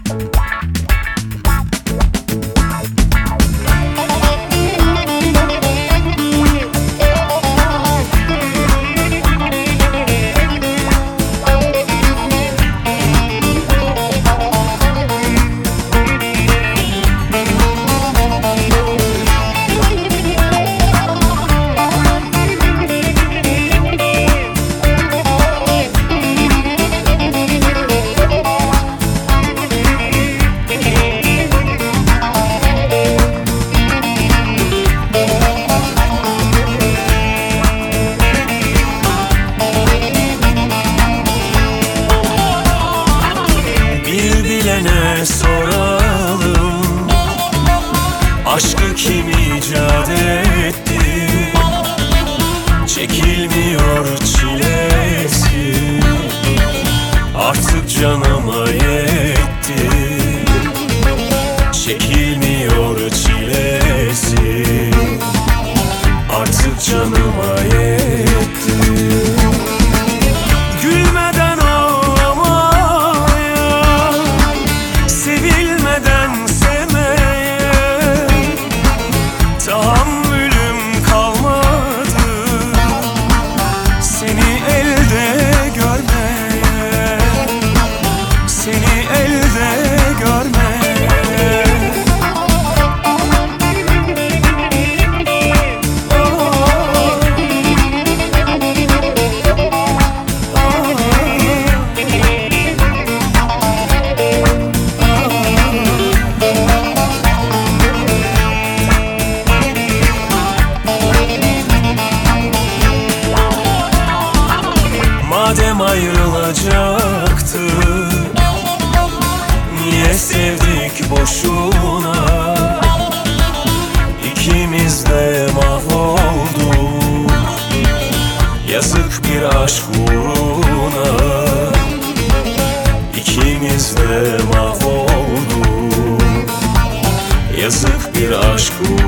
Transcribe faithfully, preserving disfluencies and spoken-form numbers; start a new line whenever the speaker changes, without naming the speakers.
Bilene soralım, aşkı kim icat etti? Çekilmiyor çilesi, artık canıma yetti. Çekilmiyor çilesi, artık canıma yetti. Gülmeden ağlamaya, sevilmeden sevmeye tahammülüm kalmadı. Seni elde görmeye, seni elde görmeye. Madem ayrılacaktı, niye sevdik boşuna? İkimiz de mahvolduk, yazık bir aşk uğruna. İkimiz de mahvolduk, yazık bir aşk uğruna.